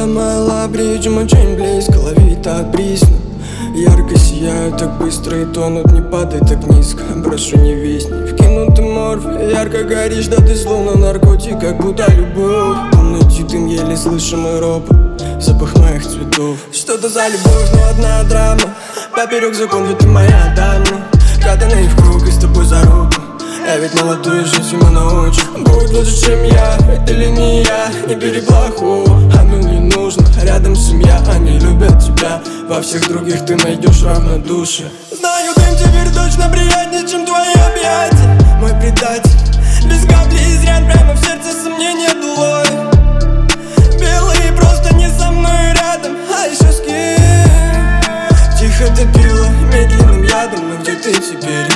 моя лабридж, мы очень близко, лови так присно. Ярко сияют так быстро и тонут, не падай так низко. Прошу не висни, вкинутый морфий. Ярко горишь, да ты словно наркотик, как будто любовь. В комнате дым, еле слышимый ропот, запах моих цветов. Что-то за любовь, но одна драма. Поперек закон, ведь ты моя дама. Катанный в круг и с тобой за руку. Я ведь молодой, жить ему научу. Будет лучше, чем я, это ли не я? Не бери плохого, оно не нужно. Рядом семья, они любят тебя. Во всех других ты найдешь равнодушие. Знаю, дым теперь точно приятнее, чем твои объятия. Мой предатель, без капли изрян, прямо в сердце сомнения долой. Белый просто не со мной рядом, а еще с кем? Тихо топила медленным ядом, но где ты теперь?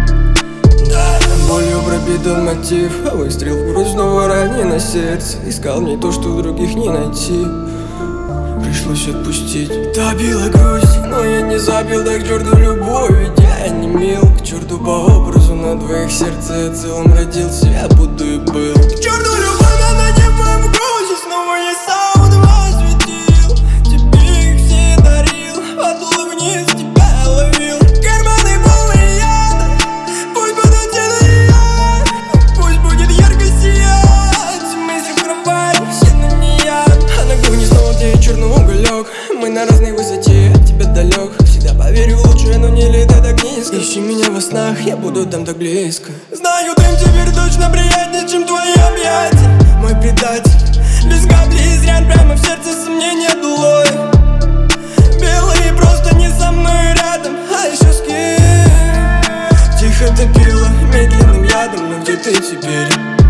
Болью пропитан мотив, выстрел в грудь, снова ранено сердце. Искал мне то, что у других не найти, пришлось отпустить. Добила грусть, но я не забил, да к черту любовь, ведь я не мил. К черту по образу на двоих сердце я целым родился, я буду и был. К черту любовь, она не в моем вкусе, снова я сам два светил. Тебе их все дарил, подул вниз, тебя ловил. Карманы полные яда, пусть будут тянуть я, пусть будет ярко сиять. Мысли в трамвае, все, но не я. А на кухне снова тлеет черный уголек. Мы на разной высоте, от тебя далек. Всегда поверю в лучшее, но не летай так низко. Ищи меня во снах, я буду там так близко. Знаю, дым теперь точно приятнее, чем твои объятия. Мой предатель, без капли изрян, прямо в сердце сомнения долой. Белый просто не со мной рядом, а еще с кем? Тихо топила медленным ядом, но где ты теперь?